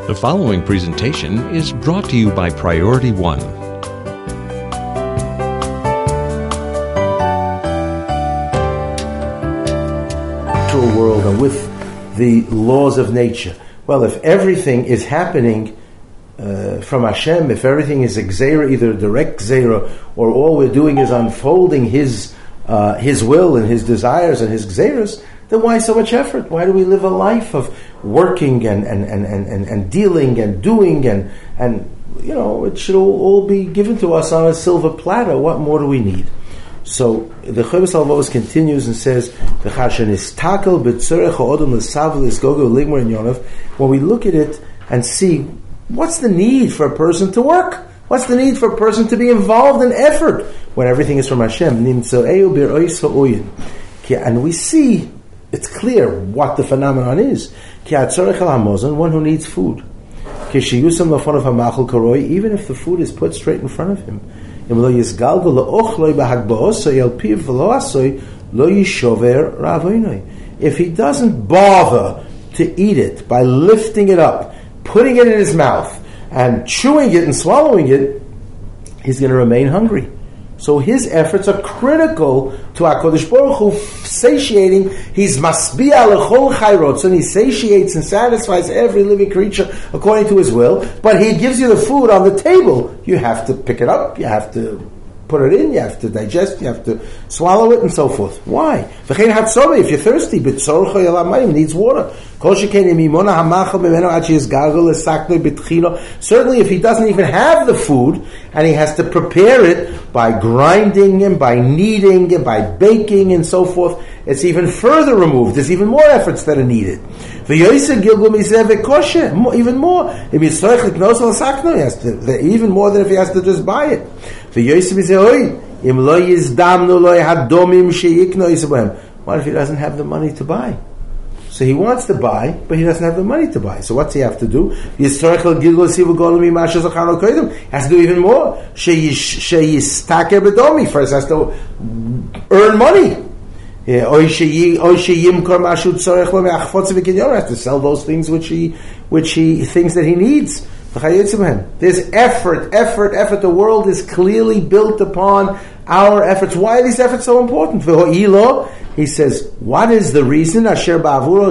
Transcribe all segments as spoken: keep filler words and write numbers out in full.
The following presentation is brought to you by Priority One. World and with the laws of nature. Well, if everything is happening uh, from Hashem, if everything is a gzeira, either a direct gzeira, or all we're doing is unfolding His uh, His will and His desires and His gzeiras, then why so much effort? Why do we live a life of working and and, and, and, and, and dealing and doing and and you know, it should all, all be given to us on a silver platter. What more do we need? So the Chovos HaLevavos continues and says, when we look at it and see what's the need for a person to work, what's the need for a person to be involved in effort when everything is from Hashem, and we see it's clear what the phenomenon is. One who needs food, even if the food is put straight in front of him. If he doesn't bother to eat it by lifting it up, putting it in his mouth, and chewing it and swallowing it, he's going to remain hungry. So his efforts are critical to HaKadosh Baruch Hu satiating. He's masbi'a l'chol chayrot, and he satiates and satisfies every living creature according to his will. But he gives you the food on the table. You have to pick it up. You have to put it in. You have to digest. You have to swallow it, and so forth. Why? If you're thirsty, it needs water. Certainly, if he doesn't even have the food and he has to prepare it by grinding and by kneading and by baking and so forth, it's even further removed. There's even more efforts that are needed. Even more. If he has to, even more than if he has to just buy it. What if he doesn't have the money to buy? So he wants to buy, but he doesn't have the money to buy. So what's he have to do? He has to do even more. First has to earn money. He has to sell those things which he, which he thinks that he needs. There's effort, effort, effort. The world is clearly built upon our efforts. Why are these efforts so important? He says, what is the reason? What's the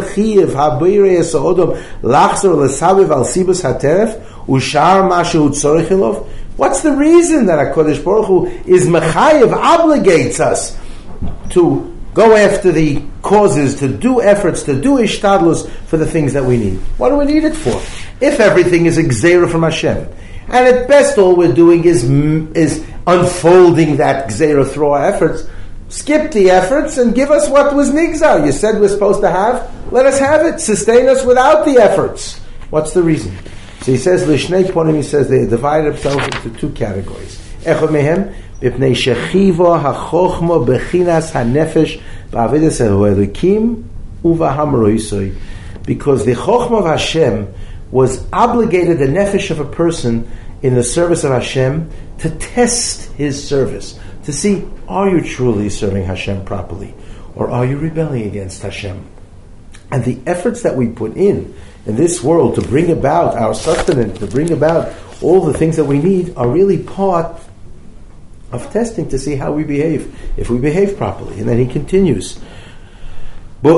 reason that HaKadosh Baruch Hu is mechayev, obligates us to go after the causes, to do efforts, to do ishtadlus for the things that we need? What do we need it for? If everything is a gzeira from Hashem, and at best all we're doing is is unfolding that gzeira through our efforts, skip the efforts and give us what was nigzar. You said we're supposed to have, let us have it. Sustain us without the efforts. What's the reason? So he says, Lishnei Ponim, he says they divide themselves into two categories. Echad mehem, b'pnei shechiva ha'chochma b'chinas ha'nefesh ba'avedas ha'elokim u'v'hamroisoi. Because the chochma of Hashem was obligated, the nefesh of a person in the service of Hashem, to test his service, to see, are you truly serving Hashem properly, or are you rebelling against Hashem? And the efforts that we put in in this world to bring about our sustenance, to bring about all the things that we need, are really part of testing to see how we behave, if we behave properly. And then he continues, he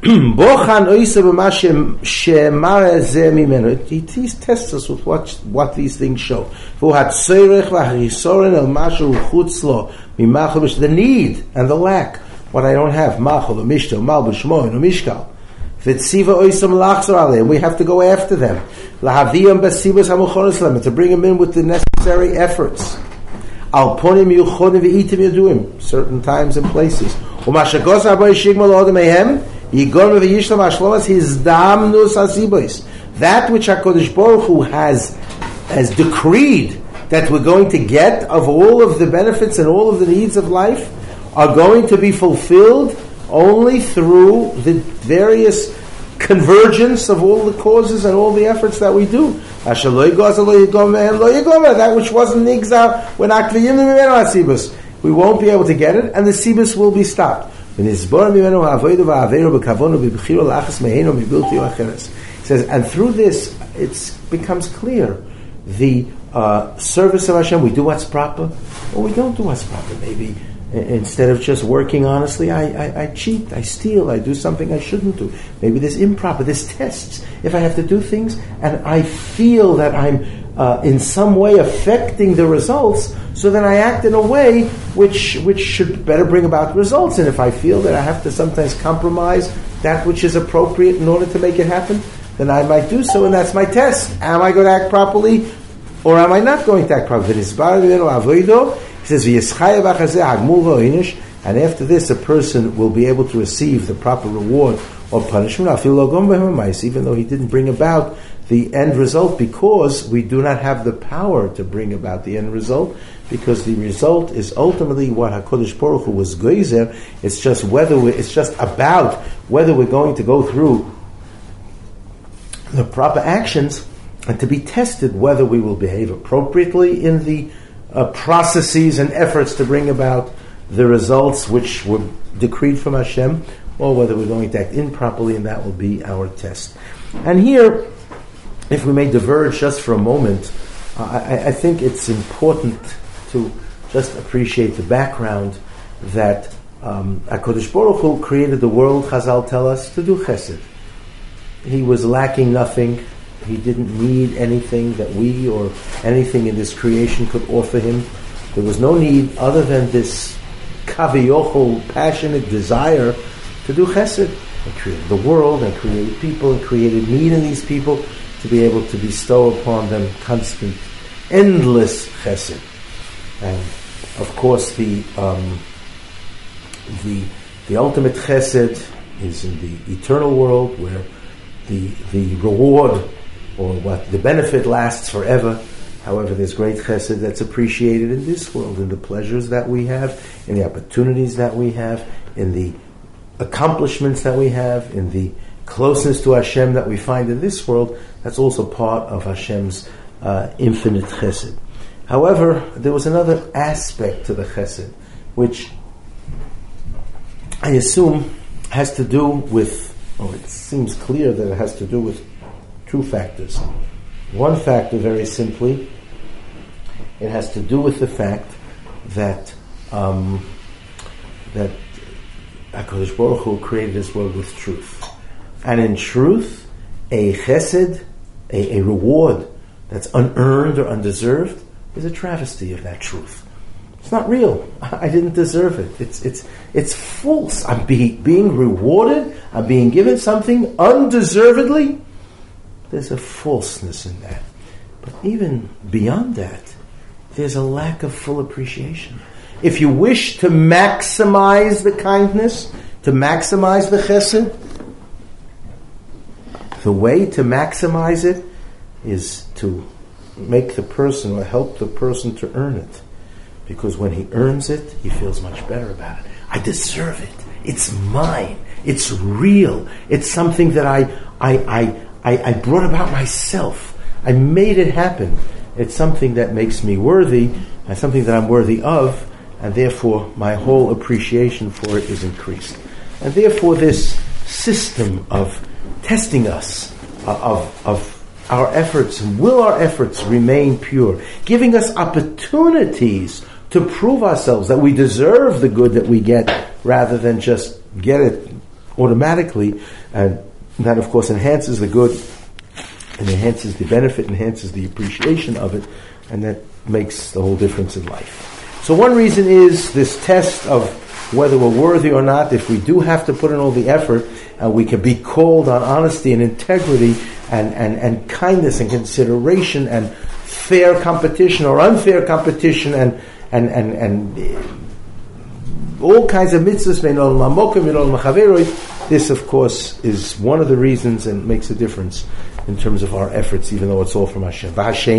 tests us with what, what these things show. The need and the lack, what I don't have. And we have to go after them, to bring them in with the necessary efforts. Certain times and places. That which HaKadosh Baruch Hu has, has decreed that we're going to get of all of the benefits and all of the needs of life are going to be fulfilled only through the various convergence of all the causes and all the efforts that we do. That which wasn't nigzar, we won't be able to get it, and the sibus will be stopped. He says, and through this, it becomes clear the uh, service of Hashem. We do what's proper, or we don't do what's proper. Maybe instead of just working honestly, I, I, I cheat, I steal, I do something I shouldn't do. Maybe there's improper, there's tests. If I have to do things and I feel that I'm uh, in some way affecting the results, so then I act in a way which which should better bring about results. And if I feel that I have to sometimes compromise that which is appropriate in order to make it happen, then I might do so, and that's my test. Am I going to act properly, or am I not going to act properly? He says, and after this, a person will be able to receive the proper reward or punishment, even though he didn't bring about the end result, because we do not have the power to bring about the end result, because the result is ultimately what HaKadosh Baruch Hu was geizer. It's just whether we, it's just about whether we're going to go through the proper actions and to be tested whether we will behave appropriately in the uh, processes and efforts to bring about the results which were decreed from Hashem, or whether we're going to act improperly, and that will be our test. And here, if we may diverge just for a moment, uh, I, I think it's important to just appreciate the background that um, HaKadosh Baruch Hu created the world, Chazal tell us, to do chesed. He was lacking nothing. He didn't need anything that we or anything in this creation could offer him. There was no need other than this kaviyochol, passionate desire to do chesed. He created the world and created people and created need in these people to be able to bestow upon them constant, endless chesed. And of course, the um, the the ultimate chesed is in the eternal world, where the the reward or what the benefit lasts forever. However, there's great chesed that's appreciated in this world, in the pleasures that we have, in the opportunities that we have, in the accomplishments that we have, in the closeness to Hashem that we find in this world. That's also part of Hashem's uh, infinite chesed. However, there was another aspect to the chesed, which I assume has to do with, or it seems clear that it has to do with two factors. One factor, very simply, it has to do with the fact that um, that HaKadosh Baruch Hu created this world with truth. And in truth, a chesed, a, a reward that's unearned or undeserved, is a travesty of that truth. It's not real. I didn't deserve it. It's it's it's false. I'm be, being rewarded. I'm being given something undeservedly. There's a falseness in that. But even beyond that, there's a lack of full appreciation. If you wish to maximize the kindness, to maximize the chesed, the way to maximize it is to make the person or help the person to earn it. Because when he earns it, he feels much better about it. I deserve it. It's mine. It's real. It's something that I I I I, I brought about myself. I made it happen. It's something that makes me worthy, and something that I'm worthy of, and therefore my whole appreciation for it is increased. And therefore this system of testing us, uh, of of our efforts, will our efforts remain pure, giving us opportunities to prove ourselves that we deserve the good that we get, rather than just get it automatically. And that, of course, enhances the good, and enhances the benefit, enhances the appreciation of it, and that makes the whole difference in life. So one reason is this test of whether we're worthy or not. If we do have to put in all the effort, uh, we can be called on honesty and integrity and, and, and kindness and consideration and fair competition or unfair competition and and and, and all kinds of mitzvahs. This, of course, is one of the reasons and makes a difference in terms of our efforts, even though it's all from Hashem.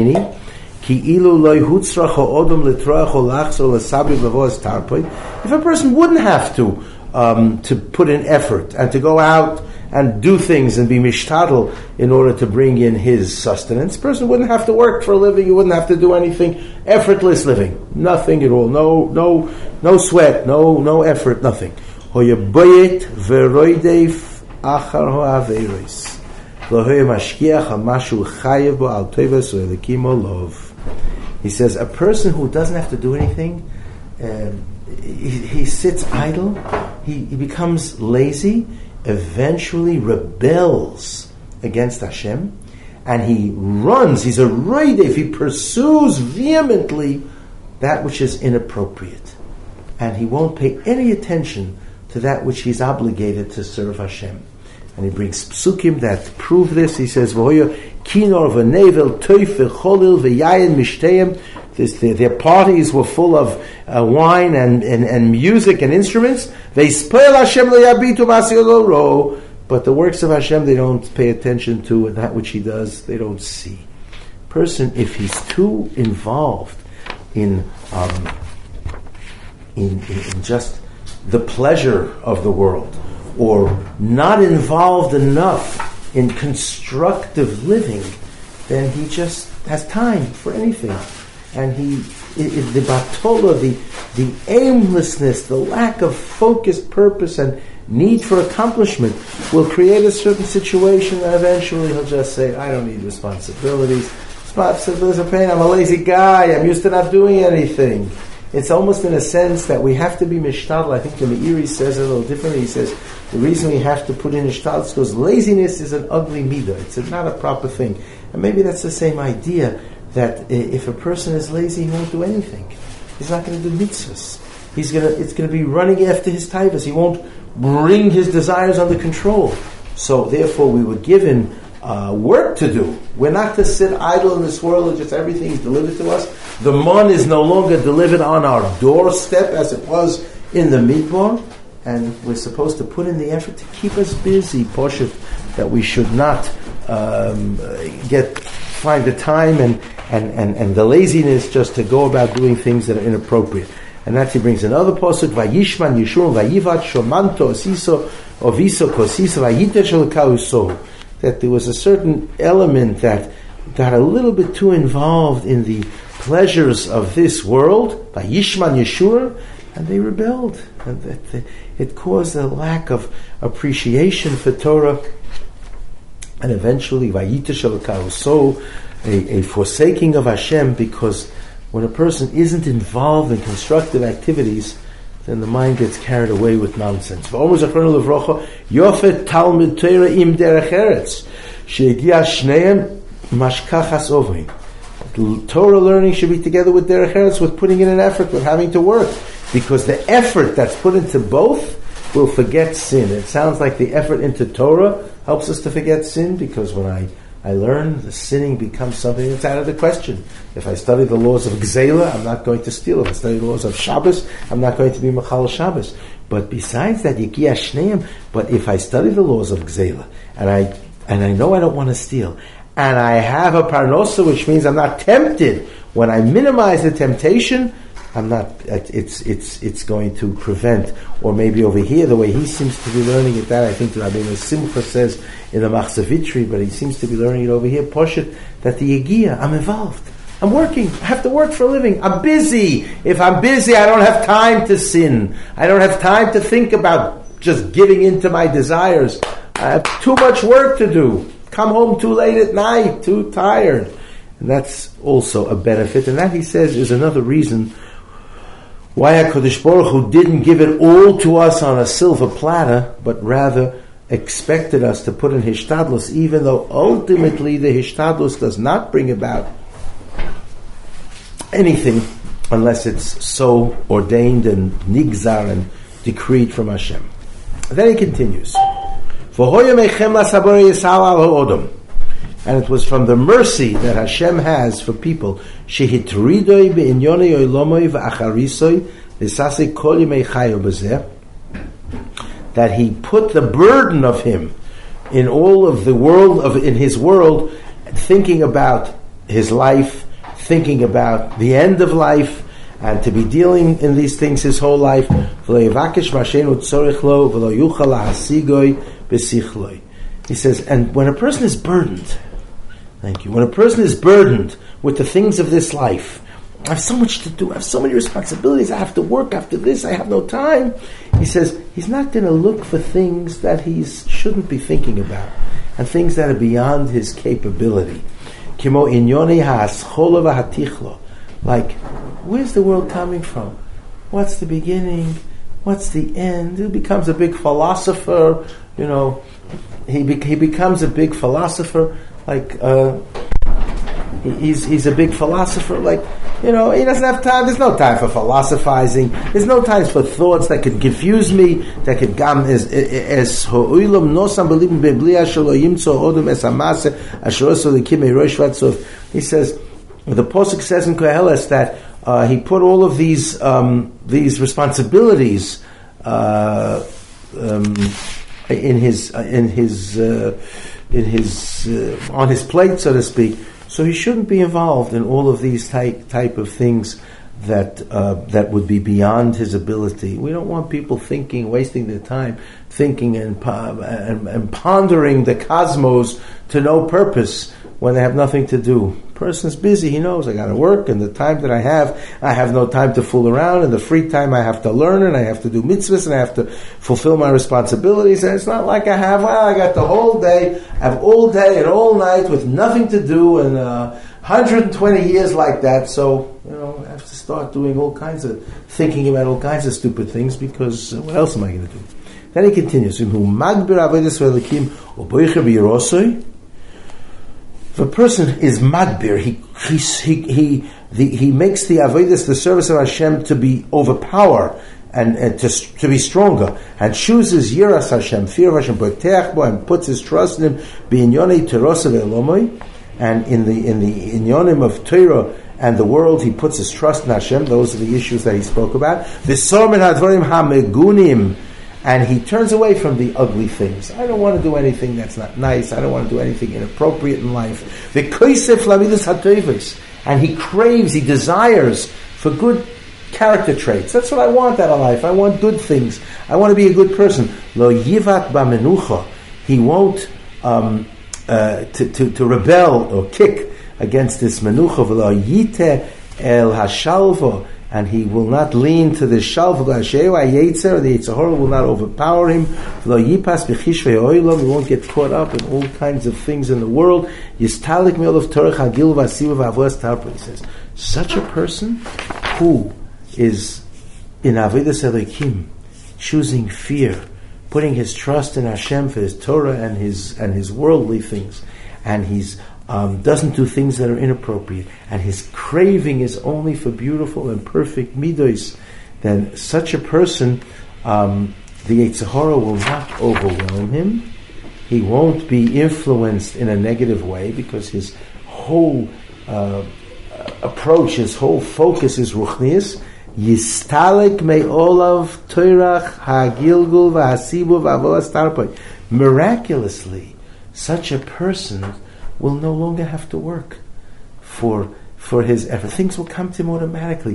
If a person wouldn't have to um, to put in effort and to go out and do things and be mishtadel in order to bring in his sustenance, a person wouldn't have to work for a living. He wouldn't have to do anything. Effortless living, nothing at all. No, no, no sweat, no, no effort, nothing. He says, a person who doesn't have to do anything, um, he, he sits idle, he, he becomes lazy, eventually rebels against Hashem, and he runs, he's a roidef, he pursues vehemently that which is inappropriate. And he won't pay any attention to that which he's obligated to serve Hashem. And he brings psukim that prove this. He says, "V'hoyo kinor v'nevel toif v'cholil v'yayin mishteyim." Their parties were full of uh, wine and, and, and music and instruments. V'yispoil Hashem le'yabitu ma'asiyot lo. But the works of Hashem they don't pay attention to, and that which He does they don't see. Person, if he's too involved in um, in, in, in just the pleasure of the world, or not involved enough in constructive living, then he just has time for anything. And he, it, it, the batola, the, the aimlessness, the lack of focused purpose and need for accomplishment will create a certain situation that eventually he'll just say, I don't need responsibilities. Responsibilities are pain. I'm a lazy guy. I'm used to not doing anything. It's almost in a sense that we have to be mishtadl. I think the Meiri says it a little differently. He says the reason we have to put in mishtadl is because laziness is an ugly midah. It's not a proper thing. And maybe that's the same idea, that if a person is lazy, he won't do anything. He's not going to do mitzvahs. He's going to, it's going to be running after his taivas. He won't bring his desires under control. So therefore we were given uh, work to do. We're not to sit idle in this world and just everything is delivered to us. The mon is no longer delivered on our doorstep as it was in the midbar, and we're supposed to put in the effort to keep us busy. Poshut, that we should not um, get find the time and, and, and, and the laziness just to go about doing things that are inappropriate. And that he brings another posuk, Vayishman Yishur Vayivat Shomanto Osiso Oviso Kosiso Vayita Shalakauso. That there was a certain element that got a little bit too involved in the pleasures of this world, Vayishman Yeshur, and they rebelled. And that it caused a lack of appreciation for Torah, and eventually Vayita Shalakauso, a, a forsaking of Hashem, because when a person isn't involved in constructive activities, then the mind gets carried away with nonsense. Yofet Talmud Torah im derech eretz, she'egia shneim mashkachas ovim. Torah learning should be together with derech eretz, with putting in an effort, with having to work, because the effort that's put into both will forget sin. It sounds like the effort into Torah helps us to forget sin, because when I I learn, the sinning becomes something that's out of the question. If I study the laws of Gzela, I'm not going to steal. If I study the laws of Shabbos, I'm not going to be Machal Shabbos. But besides that, Yikia Shneim, but if I study the laws of Gzela, and I and I know I don't want to steal, and I have a parnosa, which means I'm not tempted, when I minimize the temptation, I'm not, it's it's it's going to prevent, or maybe over here, the way he seems to be learning it, that I think Rabbi Simcha says in the Machzavitri, but he seems to be learning it over here, Poshet, that the Yegiya, I'm involved. I'm working. I have to work for a living. I'm busy. If I'm busy, I don't have time to sin. I don't have time to think about just giving into my desires. I have too much work to do. Come home too late at night, too tired. And that's also a benefit. And that, he says, is another reason why HaKadosh Baruch Hu didn't give it all to us on a silver platter, but rather expected us to put in Hishtadlus, even though ultimately the Hishtadlus does not bring about anything unless it's so ordained and nigzar and decreed from Hashem. Then he continues, and it was from the mercy that Hashem has for people, that He put the burden of Him in all of the world of in His world, thinking about His life, thinking about the end of life, and to be dealing in these things his whole life. He says, and when a person is burdened, thank you, when a person is burdened with the things of this life, I have so much to do, I have so many responsibilities, I have to work after this, I have no time. He says, he's not going to look for things that he shouldn't be thinking about. and things that are beyond his capability. Kimo inyoni ha'aschola v'hatichlo. Like, where's the world coming from? What's the beginning? What's the end? He becomes a big philosopher, you know. He be, he becomes a big philosopher, like uh, he, he's he's a big philosopher, like, you know. He doesn't have time. There's no time for philosophizing. There's no time for thoughts that could confuse me. That could gam as as ho'ilam nosam believing beblia shelo yimtzo odom es amase asheroso lekimei roshvatzov. He says, the Pasuk says in Koheles that uh, he put all of these um, these responsibilities uh, um, in his uh, in his uh, in his uh, on his plate, so to speak. So he shouldn't be involved in all of these type type of things that uh, that would be beyond his ability. We don't want people thinking, wasting their time thinking and, and, and pondering the cosmos to no purpose when they have nothing to do. Person's busy, he knows, I got to work, and the time that I have, I have no time to fool around, and the free time I have to learn, and I have to do mitzvahs, and I have to fulfill my responsibilities, and it's not like I have, well, I got the whole day, I have all day and all night with nothing to do, and uh, one hundred twenty years like that, so, you know, I have to start doing all kinds of, thinking about all kinds of stupid things, because uh, what else am I going to do? Then he continues, if a person is magbir, he he he the, he makes the avodas, the service of Hashem, to be overpower and, and to to be stronger, and chooses yiras Hashem, fear of Hashem, boteach bo, and puts his trust in him, b'inyonei terosa ve'elomoi, and in the in the inyonim of Torah and the world, he puts his trust in Hashem. Those are the issues that he spoke about. V'sor min hadvarim hamegunim. And he turns away from the ugly things. I don't want to do anything that's not nice. I don't want to do anything inappropriate in life. And he craves, he desires for good character traits. That's what I want out of life. I want good things. I want to be a good person. Lo yivat ba'menucha. He won't um, uh, to, to, to rebel or kick against this menucha. V'lo yite el hashalva. And he will not lean to the shalv, the Yetzer, the Yetzer Hara will not overpower him. He won't get caught up in all kinds of things in the world. He says, such a person who is in Avodas Elokim, choosing fear, putting his trust in Hashem for his Torah and his and his worldly things, and he's Um, doesn't do things that are inappropriate, and his craving is only for beautiful and perfect midos, then such a person, um, the Yetzer Hara will not overwhelm him. He won't be influenced in a negative way, because his whole uh, approach, his whole focus is ruchnius. Yistalik me'olav toirach ha'gilgul v'hasibu v'avolas tarpoi. Miraculously, such a person will no longer have to work for for his effort. Things will come to him automatically.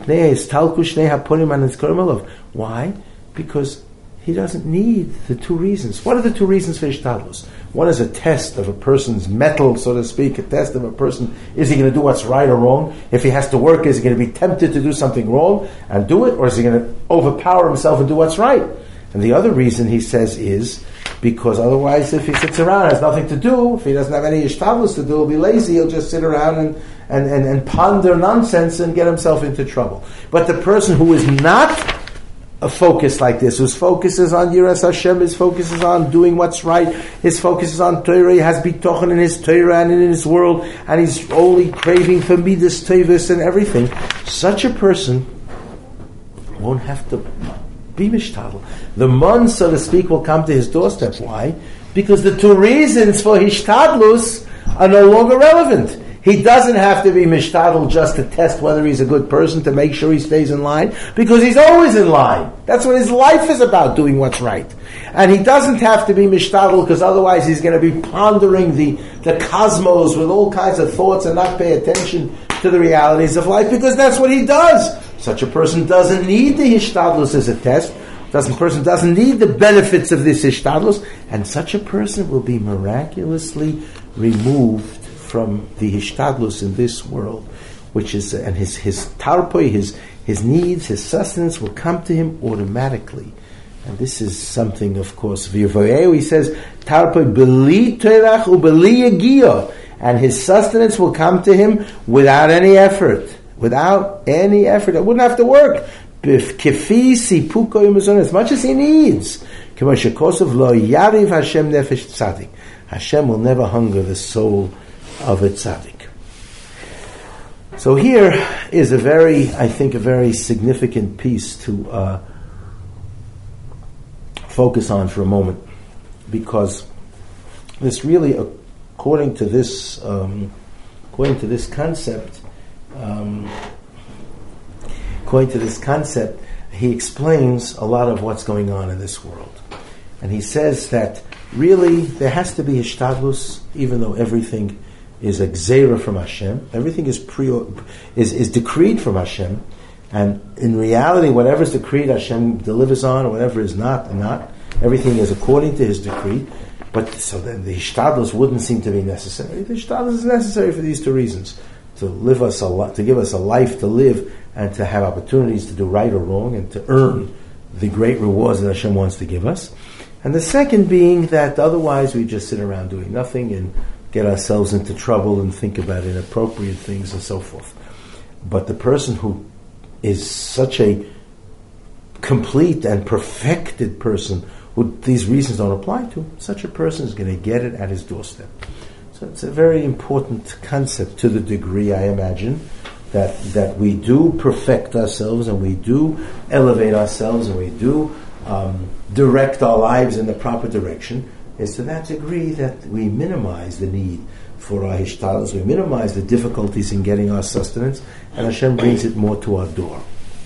Why? Because he doesn't need the two reasons. What are the two reasons for Ishtadlus? One is a test of a person's mettle, so to speak, a test of a person, is he going to do what's right or wrong? If he has to work, is he going to be tempted to do something wrong and do it, or is he going to overpower himself and do what's right? And the other reason, he says, is because otherwise, if he sits around, has nothing to do, if he doesn't have any ishtadlus to do, he'll be lazy, he'll just sit around and, and, and, and ponder nonsense and get himself into trouble. But the person who is not a focus like this, whose focus is on Yiras Hashem, his focus is on doing what's right, his focus is on Torah, he has bitochen in his Torah and in his world, and he's only craving for midas tevis and everything, such a person won't have to be mishtadl. The mon, so to speak, will come to his doorstep. Why? Because the two reasons for hishtadlus are no longer relevant. He doesn't have to be mishtadl just to test whether he's a good person, to make sure he stays in line, because he's always in line. That's what his life is about, doing what's right. And he doesn't have to be mishtadl, because otherwise he's going to be pondering the, the cosmos with all kinds of thoughts and not pay attention to the realities of life, because that's what he does. Such a person doesn't need the hishtadlus as a test. Doesn't person doesn't need the benefits of this hishtadlus, and such a person will be miraculously removed from the hishtadlus in this world, which is, and his his tarpoi, his his needs, his sustenance will come to him automatically, And this is something, of course, V'yavoyeu, he says, Tarpoi b'li toirach u'b'li yagiyah, and his sustenance will come to him without any effort. Without any effort. It wouldn't have to work. Kifi sipuko yimazon, as much as he needs. K'moshe lo yariv Hashem nefesh tzadik. Hashem will never hunger the soul of a tzaddik. So here is a very, I think, a very significant piece to uh, focus on for a moment, because this really, according to this, um, according to this concept, um, according to this concept, he explains a lot of what's going on in this world, and he says that really there has to be hishtadlus, even though everything is a gzeira from Hashem. Everything is pre is is decreed from Hashem, and in reality, whatever is decreed, Hashem delivers on, or whatever is not, not. Everything is according to His decree. But so then the hishtadlus wouldn't seem to be necessary. The hishtadlus is necessary for these two reasons: to live us a to give us a life to live, and to have opportunities to do right or wrong, and to earn the great rewards that Hashem wants to give us. And the second being that otherwise we just sit around doing nothing and get ourselves into trouble and think about inappropriate things and so forth. But the person who is such a complete and perfected person who these reasons don't apply to, such a person is going to get it at his doorstep. So it's a very important concept, to the degree, I imagine, that that we do perfect ourselves and we do elevate ourselves and we do um, direct our lives in the proper direction, is to that degree that we minimize the need for our hishtadlus, we minimize the difficulties in getting our sustenance, and Hashem brings it more to our door.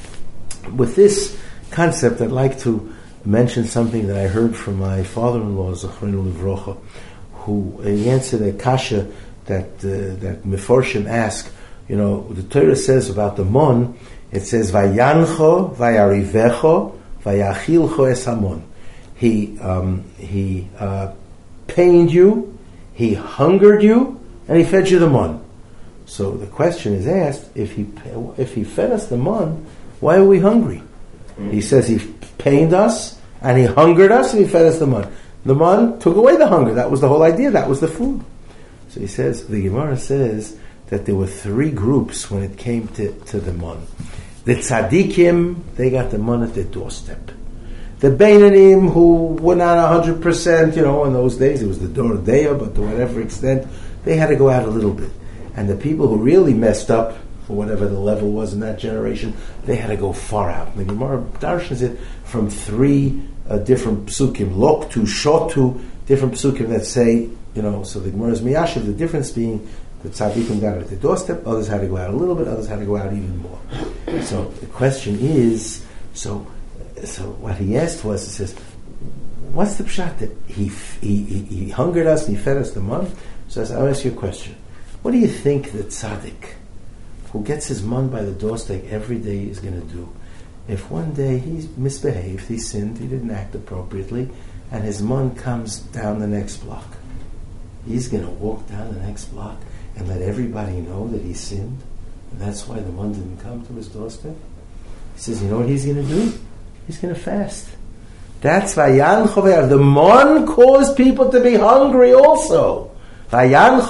With this concept, I'd like to mention something that I heard from my father-in-law, Zachrinu Livrocha, who he answered a kasha that uh, that Meforshim asked. You know, the Torah says about the mon, it says, Vayancho, Vayarivecho, Vayachilcho es hamon. He um, he uh, pained you, he hungered you, and he fed you the mon. So the question is asked: if he if he fed us the mon, why are we hungry? He says he pained us and he hungered us and he fed us the mon. The mon took away the hunger. That was the whole idea. That was the food. So he says, the Gemara says that there were three groups when it came to, to the mon. The tzaddikim, they got the mon at their doorstep. The Beinanim, who were not one hundred percent, you know, in those days, it was the Dor Deya, but to whatever extent, they had to go out a little bit. And the people who really messed up, for whatever the level was in that generation, they had to go far out. The Gemara darshans it from three uh, different psukim, lok to shotu, different psukim that say, you know, so the Gemara is miyashiv, the difference being the tzaddikim got at the doorstep, others had to go out a little bit, others had to go out even more. So the question is, so so what he asked was, he says, what's the pshat that he he, he, he hungered us and he fed us the month? So I said, I'll ask you a question. What do you think the tzaddik who gets his mon by the doorstep every day is going to do? If one day he's misbehaved, he sinned, he didn't act appropriately, and his mon comes down the next block, he's going to walk down the next block and let everybody know that he sinned, and that's why the mon didn't come to his doorstep? He says, you know what he's going to do? He's going to fast. That's Vayan Chover. The mon caused people to be hungry also. Because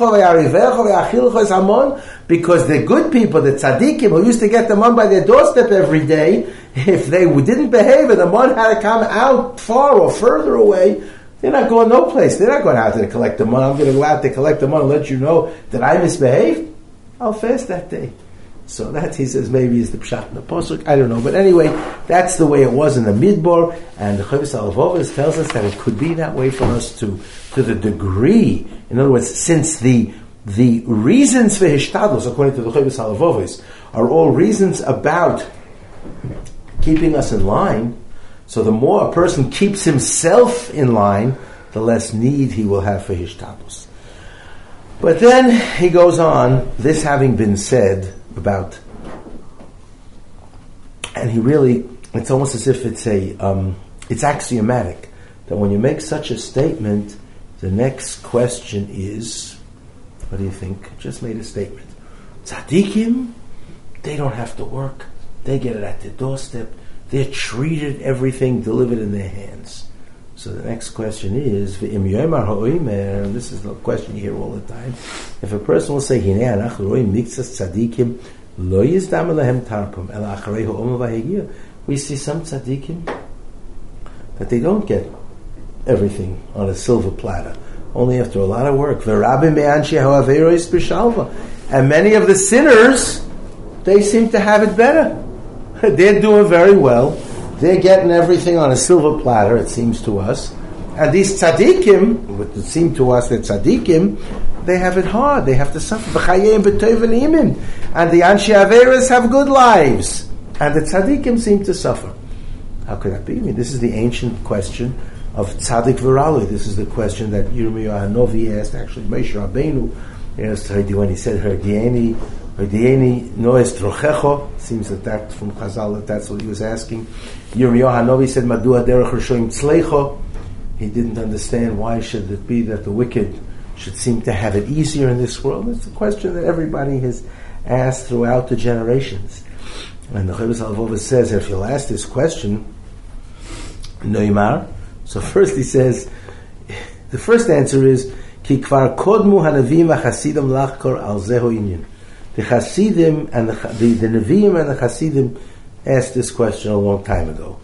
the good people, the tzaddikim, who used to get the mon by their doorstep every day, if they didn't behave and the mon had to come out far or further away, they're not going no place. They're not going out to collect the mon. I'm going to go out to collect the mon and let you know that I misbehaved. I'll fast that day. So that, he says, maybe is the pshat in the posuk. I don't know. But anyway, that's the way it was in the Midbar. And the Chavis Alavovas tells us that it could be that way for us to, to the degree. In other words, since the the reasons for Hishtadlus, according to the Chavis Alavovas, are all reasons about keeping us in line. So the more a person keeps himself in line, the less need he will have for Hishtadlus. But then he goes on, this having been said about, and he really, it's almost as if it's a, um, it's axiomatic, that when you make such a statement, the next question is, what do you think? Just made a statement. Tzaddikim, they don't have to work. They get it at their doorstep. They're treated, everything delivered in their hands. So the next question is, and this is the question you hear all the time, if a person will say, we see some tzaddikim that they don't get everything on a silver platter, only after a lot of work. And many of the sinners, they seem to have it better. They're doing very well. They're getting everything on a silver platter, it seems to us. And these tzaddikim, what it seems to us that tzaddikim, they have it hard. They have to suffer. And the Anshe Averas have good lives. And the tzaddikim seem to suffer. How could that be? I mean, this is the ancient question of tzaddik v'ralui. This is the question that Yirmiyahu Hanovi asked, actually, Moshe Rabbeinu asked when he said, Herdieni, Herdieni noes trochecho. Seems that that, from Chazal, that that's what he was asking. Yirmiyahu Hanovi said, Madua derech rishoyim tzleicho. He didn't understand why should it be that the wicked should seem to have it easier in this world. It's a question that everybody has asked throughout the generations. And the Chovos HaLevavos says, if you'll ask this question, Neymar, so first he says, the first answer is, Ki kvar kodmu hanavim v'chasidim lachkor al zeho inyan. The Hasidim and the, the, the Nevi'im and the Hasidim asked this question a long time ago.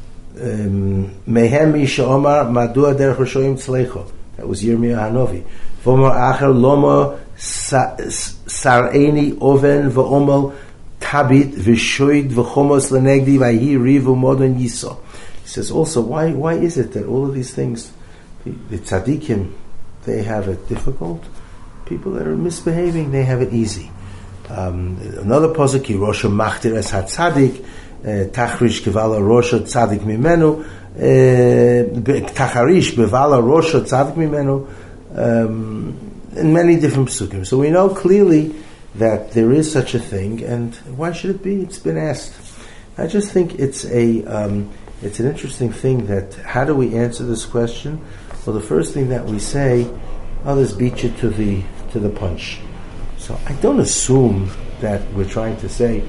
Mehem Misha Omar Madua derech rishoyim tzleicho. That was Yirmiyahu Hanovi. V'omar acher lomo sar'eni oven v'omel tabit v'shoid v'chomos lenegdi v'hi rivu modon yiso. He says also, why why is it that all of these things, the, the tzaddikim, they have it difficult? People that are misbehaving, they have it easy. Um, another pasuk, Ki Rosha Machtir Es HaTzadik, Tachrish Kevala Rosha Tzadik Mimenu, Tacharish Bevala Rosha Tzadik Mimenu, in many different psukim. So we know clearly that there is such a thing, and why should it be? It's been asked. I just think it's a um, it's an interesting thing that how do we answer this question? Well, the first thing that we say, others beat you to the to the punch. So I don't assume that we're trying to say,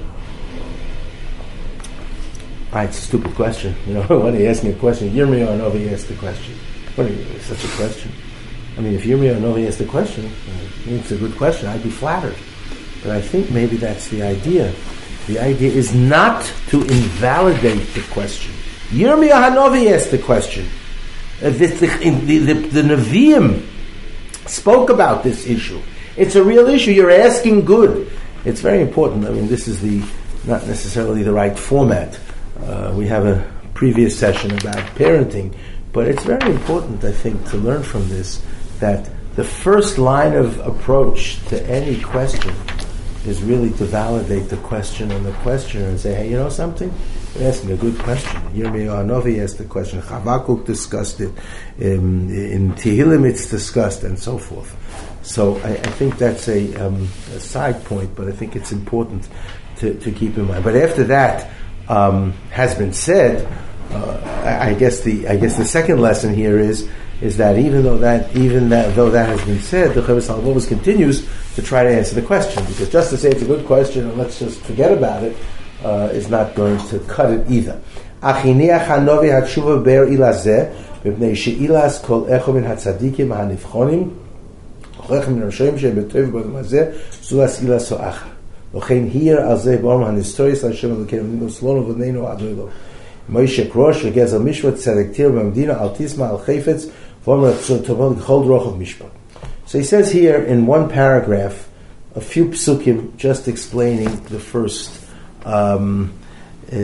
ah, it's a stupid question. You know, when he asked me a question, Yirmiyahu Hanovi asked the question. What is such a question? I mean, if Yirmiyahu Hanovi asked the question, it's a good question, I'd be flattered. But I think maybe that's the idea. The idea is not to invalidate the question. Yirmiyahu Hanovi asked the question. Uh, the, the, the, the, the Nevi'im spoke about this issue. It's a real issue. You're asking good. It's very important. I mean, this is the not necessarily the right format. Uh, we have a previous session about parenting, but it's very important, I think, to learn from this that the first line of approach to any question is really to validate the question and the questioner and say, hey, you know something? You're asking a good question. Yirmiyahu Hanovi asked the question. Chavakuk discussed it. In, in Tehillim it's discussed, and so forth. So I, I think that's a, um, a side point, but I think it's important to, to keep in mind. But after that um, has been said, uh, I, I guess the I guess the second lesson here is is that even though that even that though that has been said, the Chovos HaLevavos continues to try to answer the question, because just to say it's a good question and let's just forget about it uh, is not going to cut it either. Achiniach Hanovi hatshuva ber ilazeh mipnei sheilas kol echo min hatzadikim hanivchonim chochem min rashoyim shehem betoiv b'adam hazeh zulas ilas so'achar lochein hier al zeh b'orm hanistoris l'Hashem Elokeinu nino slono v'neinu adoilo Moshe Krosh v'gezel mishpat tzedektir b'medina al tisma al chayfetz v'omer tovol chol rochav mishpat. So he says here in one paragraph a few psukim just explaining the first um, uh,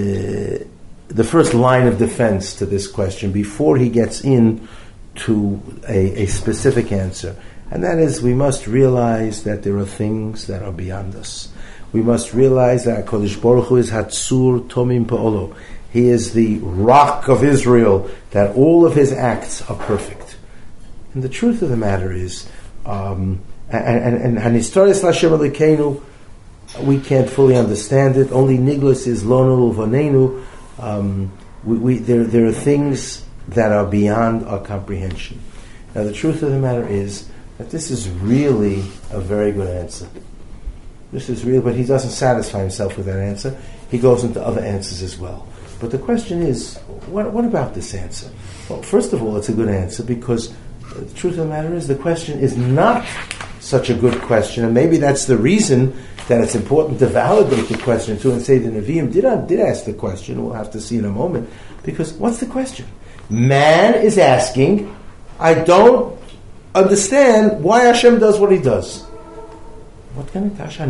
the first line of defense to this question before he gets in to a, a specific answer. And that is, we must realize that there are things that are beyond us. We must realize that HaKadosh Baruch Hu is Hatzur Tomim Pa'olo. He is the rock of Israel, that all of his acts are perfect. And the truth of the matter is, um, and and Hanistoris L'Hashem Elokeinu, we can't fully understand it. Only Niglos is Lonu Vanenu. Um, we, we, there, there are things that are beyond our comprehension. Now, the truth of the matter is that this is really a very good answer. This is real, but he doesn't satisfy himself with that answer. He goes into other answers as well. But the question is, what, what about this answer? Well, first of all, it's a good answer because the truth of the matter is the question is not such a good question, and maybe that's the reason that it's important to validate the question too and say the Nevi'im did, did ask the question. We'll have to see in a moment. Because what's the question? Man is asking, I don't understand why Hashem does what He does. What kind of kasha?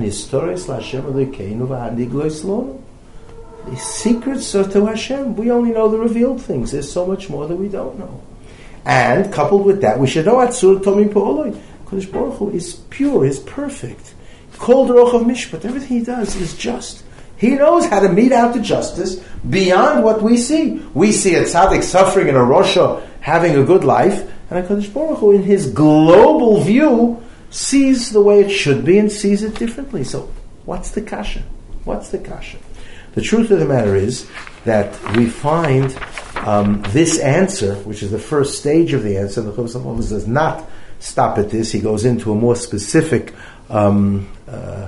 The secrets are to Hashem. We only know the revealed things. There's so much more that we don't know. And coupled with that, we should know Atzur Tomim Po'oloi. Kodesh Baruch Hu is pure, is perfect. Kol Derech of Mishpat. Everything He does is just. He knows how to mete out the justice beyond what we see. We see a tzaddik suffering and a Rosha having a good life, and a Kodesh Baruch Hu, in His global view, sees the way it should be and sees it differently. So, what's the kasha? What's the kasha? The truth of the matter is that we find um, this answer, which is the first stage of the answer. The Chofetz HaMaavos does not stop at this. He goes into a more specific um, uh,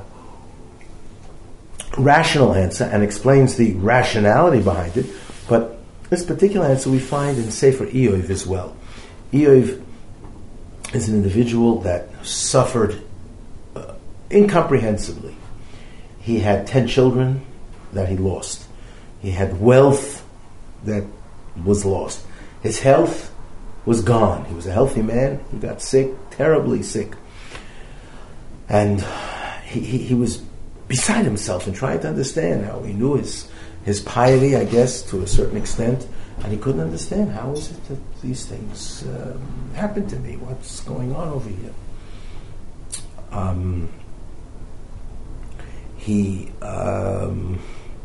rational answer and explains the rationality behind it. But this particular answer we find in Sefer Iyov as well. Iyov is an individual that suffered uh, incomprehensibly. He had ten children that he lost. He had wealth that was lost. His health was gone. He was a healthy man. He got sick, terribly sick. And he, he, he was beside himself and trying to understand how he knew his his piety, I guess, to a certain extent, and he couldn't understand how is it that these things um, happen to me? What's going on over here? Um, he, um,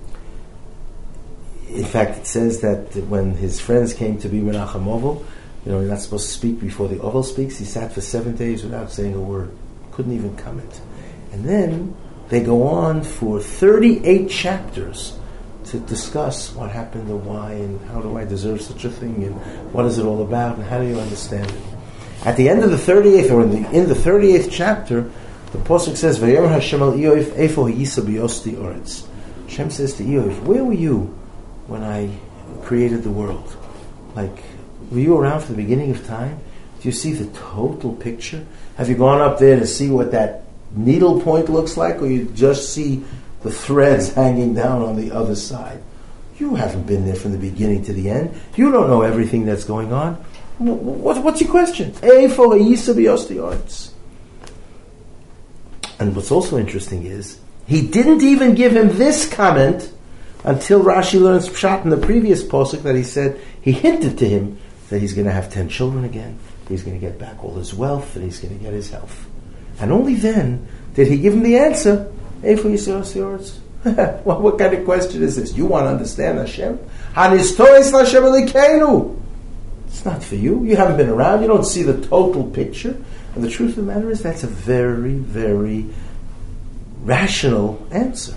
in fact, it says that when his friends came to be Menachem Ovel, you know, you're not supposed to speak before the Ovel speaks. He sat for seven days without saying a word, couldn't even comment, and then they go on for thirty-eight chapters to discuss what happened and why and how do I deserve such a thing and what is it all about and how do you understand it. At the end of the thirty-eighth, or in the in the thirty-eighth chapter, the Pasuk says, Vayomer Hashem al Iyov, Eifo ha'yisa b'yosti oretz. Hashem says to Iyov, where were you when I created the world? Like, were you around for the beginning of time? Do you see the total picture? Have you gone up there to see what that needle point looks like, or you just see the threads hanging down on the other side? You haven't been there from the beginning to the end. You don't know everything that's going on. What, what's your question? And what's also interesting is, he didn't even give him this comment until Rashi learns Pshat in the previous posuk that he said, he hinted to him that he's going to have ten children again, he's going to get back all his wealth, and he's going to get his health. And only then did he give him the answer. Well, what kind of question is this? You want to understand Hashem? It's not for you. You haven't been around. You don't see the total picture. And the truth of the matter is that's a very, very rational answer.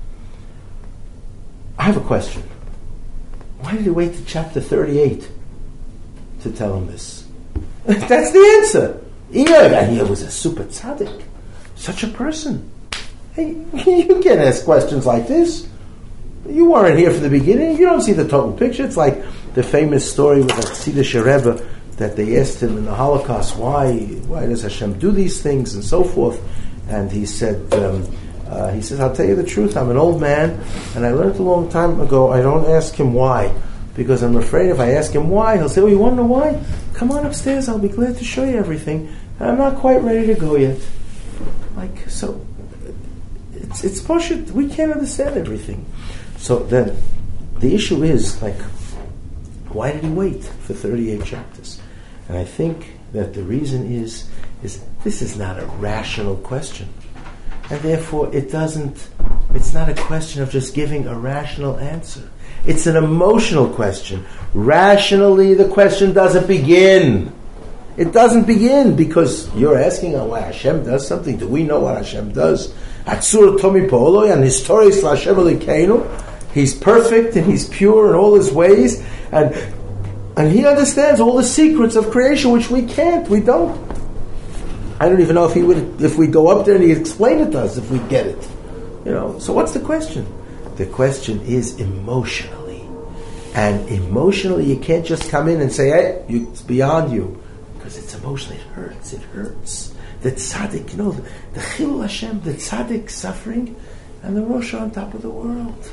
I have a question. Why did he wait to chapter thirty-eight to tell him this? That's the answer. Iyov was a super tzaddik. Such a person. Hey, you can't ask questions like this. You weren't here from the beginning. You don't see the total picture. It's like the famous story with the Chassidish Rebbe that they asked him in the Holocaust, why why does Hashem do these things and so forth? And he said, um, uh, he says, I'll tell you the truth. I'm an old man, and I learned a long time ago, I don't ask him why, because I'm afraid if I ask him why, he'll say, oh, you want to know why? Come on upstairs. I'll be glad to show you everything. And I'm not quite ready to go yet. Like, so, it's it's bullshit. We can't understand everything. So then, the issue is, like, why did he wait for thirty-eight chapters? And I think that the reason is, is this is not a rational question. And therefore, it doesn't, it's not a question of just giving a rational answer. It's an emotional question. Rationally, the question doesn't begin. It doesn't begin because you're asking why Hashem does something. Do we know what Hashem does? Atzur Tomi Po'oloi and His Torah is Hashem Elokeinu. He's perfect and He's pure in all His ways, and and He understands all the secrets of creation, which we can't. We don't. I don't even know if He would, if we go up there and He explain it to us, if we get it. You know. So what's the question? The question is emotionally. And emotionally, you can't just come in and say, hey, you, it's beyond you. Because it's emotional, it hurts, it hurts. The tzaddik, you know, the, the Chilul Hashem, the tzaddik suffering, and the Rosh on top of the world.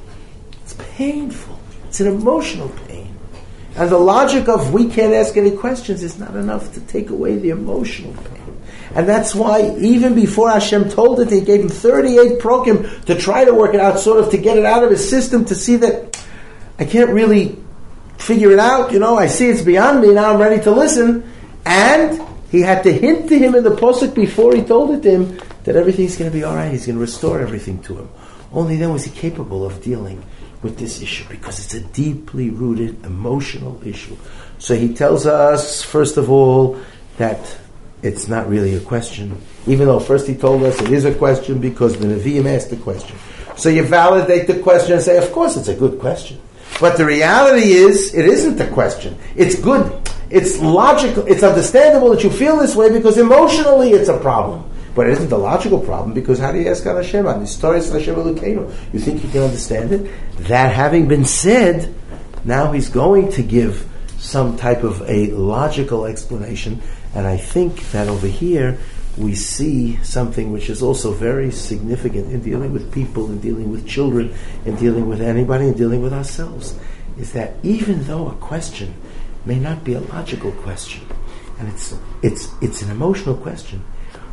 It's painful. It's an emotional pain. And the logic of we can't ask any questions is not enough to take away the emotional pain. And that's why even before Hashem told it, He gave him thirty-eight prokim to try to work it out, sort of to get it out of his system, to see that I can't really figure it out. You know, I see it's beyond me, now I'm ready to listen. And He had to hint to him in the Pasuk before He told it to him that everything's going to be all right. He's going to restore everything to him. Only then was he capable of dealing with this issue, because it's a deeply rooted emotional issue. So He tells us, first of all, that it's not really a question, even though first He told us it is a question because the Nevi'im asked the question. So you validate the question and say, of course it's a good question. But the reality is, it isn't a question. It's good. It's logical. It's understandable that you feel this way because emotionally it's a problem. But it isn't a logical problem, because how do you ask on Hashem? On the stories of Hashem Elokeinu, you think you can understand it? That having been said, now He's going to give some type of a logical explanation. And I think that over here we see something which is also very significant in dealing with people, in dealing with children, in dealing with anybody, in dealing with ourselves, is that even though a question may not be a logical question, and it's it's it's an emotional question,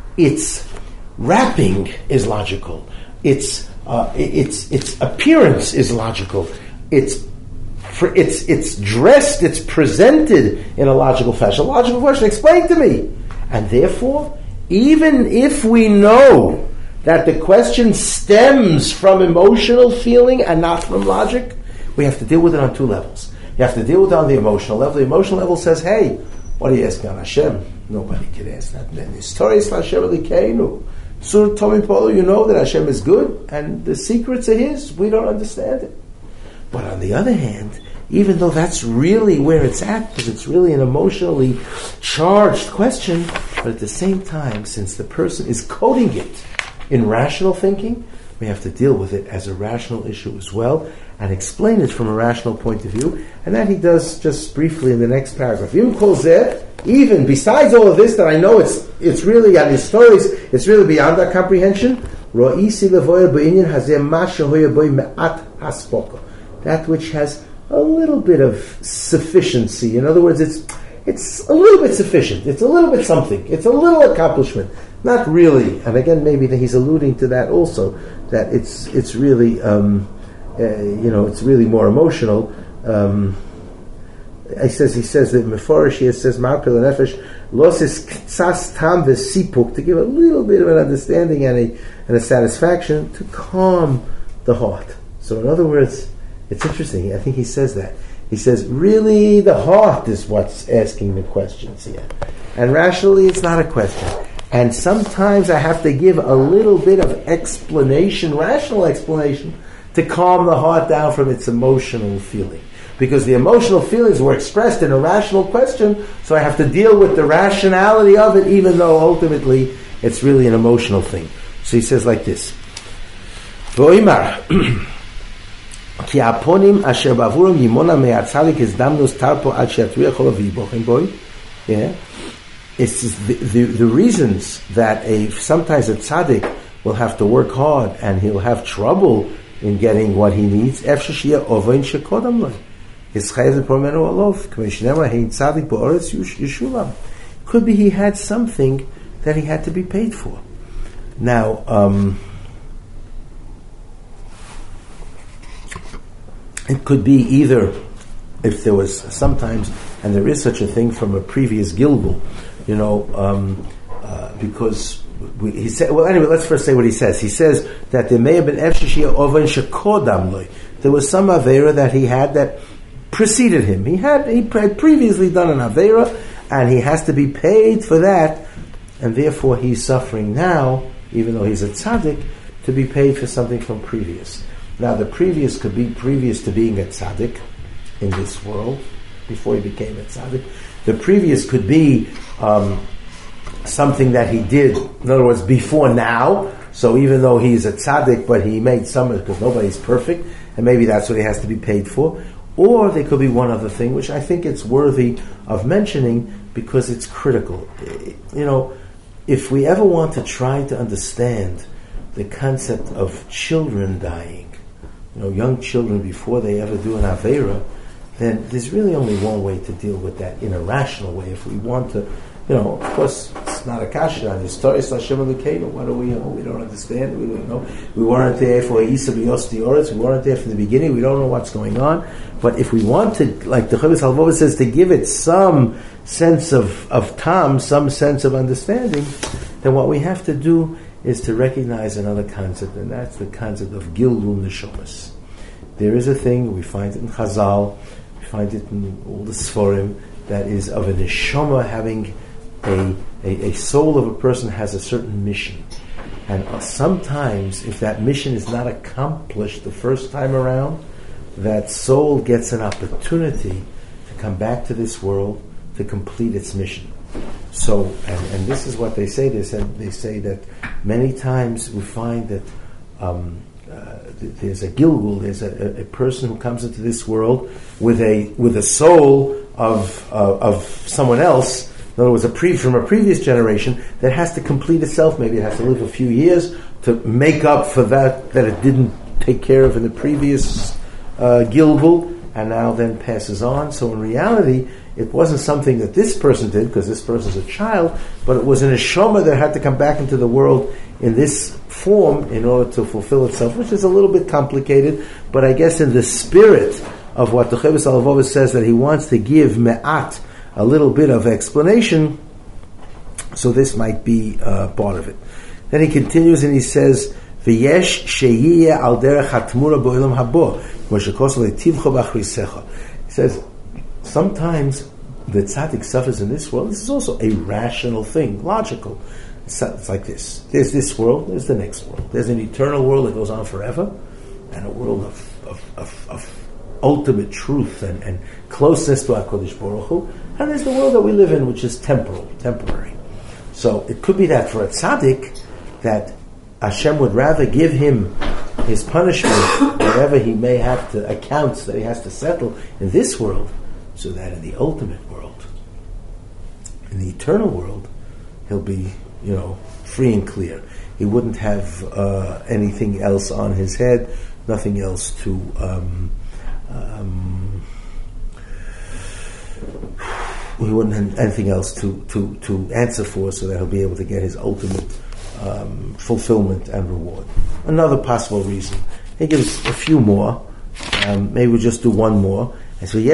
its wrapping is logical, its uh, its its appearance is logical, its it's it's dressed, it's presented in a logical fashion. A logical question, explain to me. And therefore, even if we know that the question stems from emotional feeling and not from logic, we have to deal with it on two levels. You have to deal with it on the emotional level. The emotional level says, hey, what are you asking on Hashem? Nobody can ask that. Then the stories of Hashem Elokeinu. Sur Tomi Polo, you know that Hashem is good, and the secrets are His. We don't understand it. But on the other hand, even though that's really where it's at, because it's really an emotionally charged question, but at the same time, since the person is coding it in rational thinking, we have to deal with it as a rational issue as well, and explain it from a rational point of view. And that he does just briefly in the next paragraph. Even besides all of this, that I know it's it's really, on his stories, it's really beyond our comprehension, that which has a little bit of sufficiency. In other words, it's it's a little bit sufficient. It's a little bit something. It's a little accomplishment. Not really. And again, maybe that he's alluding to that also, that it's it's really, um, uh, you know, it's really more emotional. Um, he says, he says that Meforish, he says, Marpil and Nefesh, loses ktsas tam v'sipuk, to give a little bit of an understanding and a, and a satisfaction, to calm the heart. So in other words, it's interesting. I think he says that. He says, really, the heart is what's asking the questions here. And rationally, it's not a question. And sometimes I have to give a little bit of explanation, rational explanation, to calm the heart down from its emotional feeling. Because the emotional feelings were expressed in a rational question, so I have to deal with the rationality of it, even though ultimately it's really an emotional thing. So he says like this. V'oimar, ki aponim asher bavurim yimona me'atzadik izdamnus tarpo ad she'atruya chol v'yibochen boy. Yeah. It's the, the, the reasons that a sometimes a tzaddik will have to work hard and he'll have trouble in getting what he needs. Efsheh sheyeh ovein shekodam lo. Could be he had something that he had to be paid for. Now, um, it could be either, if there was sometimes, and there is such a thing from a previous Gilgul, you know, um, uh, because we, he said, well, anyway, let's first say what he says. He says that there may have been Efsheh sheyeh ovein shekodam lo. There was some Avera that he had that preceded him. He had he had previously done an Avera, and he has to be paid for that, and therefore he's suffering now, even though he's a tzaddik, to be paid for something from previous. Now the previous could be previous to being a tzaddik in this world, before he became a tzaddik. The previous could be um, something that he did, in other words, before now. So even though he's a tzaddik, but he made some, because nobody's perfect, and maybe that's what he has to be paid for. Or there could be one other thing, which I think it's worthy of mentioning because it's critical. You know, if we ever want to try to understand the concept of children dying, you know, young children before they ever do an Aveira, then there's really only one way to deal with that in a rational way. If we want to, you know, of course, it's not a kasha on Historis Hashem Elokeinu. What do we know? We don't understand. We don't know. We weren't there for Isa B'Yos Dioretz. We weren't there from the beginning. We don't know what's going on. But if we want to, like the Chovos HaLevavos says, to give it some sense of, of tam, some sense of understanding, then what we have to do is to recognize another concept, and that's the concept of Gilgul Neshomas. There is a thing, we find it in Chazal, we find it in all the Sforim, that is of a neshama having a, a, a soul of a person has a certain mission. And uh, sometimes, if that mission is not accomplished the first time around, that soul gets an opportunity to come back to this world to complete its mission. So, and, and this is what they say. They said they say that many times we find that um, uh, th- there's a Gilgul, there's a, a, a person who comes into this world with a with a soul of uh, of someone else. In other words, a pre from a previous generation that has to complete itself. Maybe it has to live a few years to make up for that that it didn't take care of in the previous uh, Gilgul, and now then passes on. So in reality, it wasn't something that this person did, because this person's a child, but it was an neshama that had to come back into the world in this form in order to fulfill itself, which is a little bit complicated, but I guess in the spirit of what the Chovos HaLevavos says, that he wants to give me'at, a little bit of explanation, so this might be uh, part of it. Then he continues and he says, V'yesh sheyiyeh al derech hatmura bo'olam habo, v'shekosel etivcha b'achrisecha. He says, sometimes the tzaddik suffers in this world. This is also a rational thing, logical. It's, it's like this. There's this world, there's the next world. There's an eternal world that goes on forever, and a world of, of, of, of ultimate truth and, and closeness to HaKadosh Baruch Hu. And there's the world that we live in, which is temporal, temporary. So it could be that for a tzaddik, that Hashem would rather give him his punishment, whatever he may have to, accounts that he has to settle in this world, so that in the ultimate world, in the eternal world, he'll be, you know, free and clear. He wouldn't have uh, anything else on his head, nothing else to um, um, he wouldn't have anything else to, to, to answer for, so that he'll be able to get his ultimate um, fulfillment and reward. Another possible reason. He gives a few more. Um, maybe we'll just do one more. And so,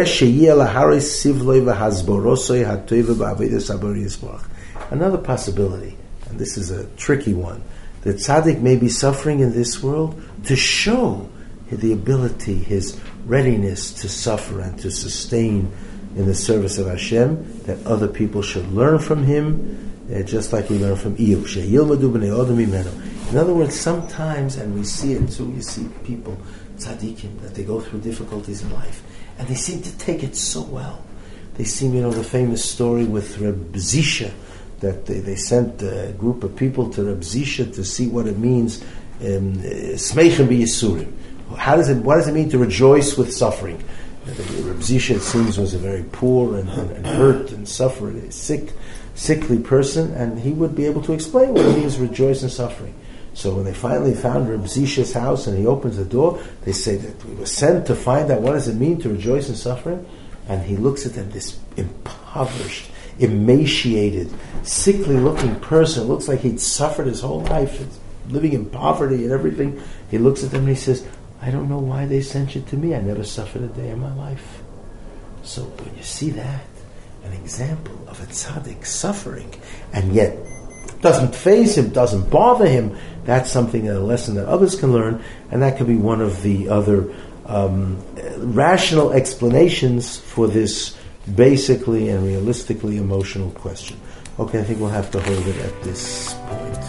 another possibility, and this is a tricky one, that tzaddik may be suffering in this world to show the ability, his readiness to suffer and to sustain in the service of Hashem, that other people should learn from him, uh, just like we learn from Iyov. In other words, sometimes, and we see it too, you see people, tzaddikim, that they go through difficulties in life, and they seem to take it so well. They seem, you know, the famous story with Reb Zisha, that they, they sent a group of people to Reb Zisha to see what it means, Smeichem b'Yisurim. How does it, what does it mean to rejoice with suffering? Reb Zisha, it seems, was a very poor and, and, and hurt and suffered, a sick, sickly person, and he would be able to explain what it means to rejoice in suffering. So when they finally found Reb Zisha's house and he opens the door, they say that we were sent to find out what does it mean to rejoice in suffering. And he looks at them, this impoverished, emaciated, sickly-looking person. Looks like he'd suffered his whole life, living in poverty and everything. He looks at them and he says, I don't know why they sent you to me. I never suffered a day in my life. So when you see that, an example of a tzaddik suffering, and yet doesn't faze him, doesn't bother him, that's something, a lesson that others can learn, and that could be one of the other um, rational explanations for this basically and realistically emotional question. Okay, I think we'll have to hold it at this point.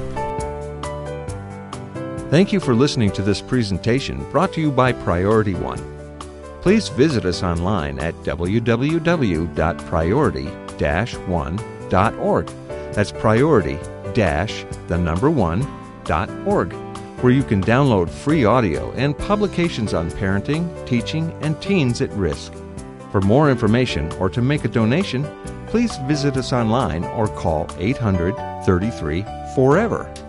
Thank you for listening to this presentation brought to you by Priority One. Please visit us online at w w w dot priority dash one dot org. That's priority dash the number one dot org. where you can download free audio and publications on parenting, teaching, and teens at risk. For more information or to make a donation, please visit us online or call eight hundred, thirty-three, forever.